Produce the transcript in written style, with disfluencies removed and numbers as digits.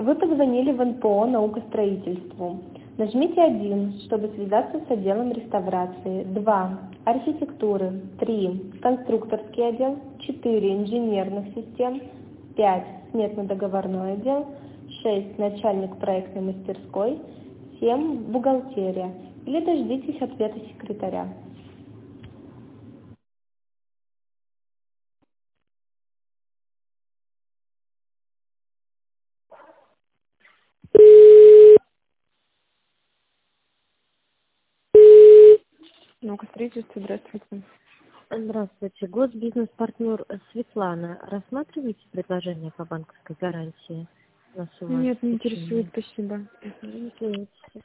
Вы позвонили в НПО «Наука строительству». Нажмите 1, чтобы связаться с отделом реставрации, 2 архитектуры, 3 конструкторский отдел, 4 инженерных систем, 5 сметно-договорной отдел, 6 начальник проектной мастерской, 7 бухгалтерия. Или дождитесь ответа секретаря. «Наука строительства», здравствуйте. Здравствуйте. Госбизнес-партнер Светлана. Рассматриваете предложение по банковской гарантии на сумму Нет, не интересует, обеспечения? спасибо. Извините.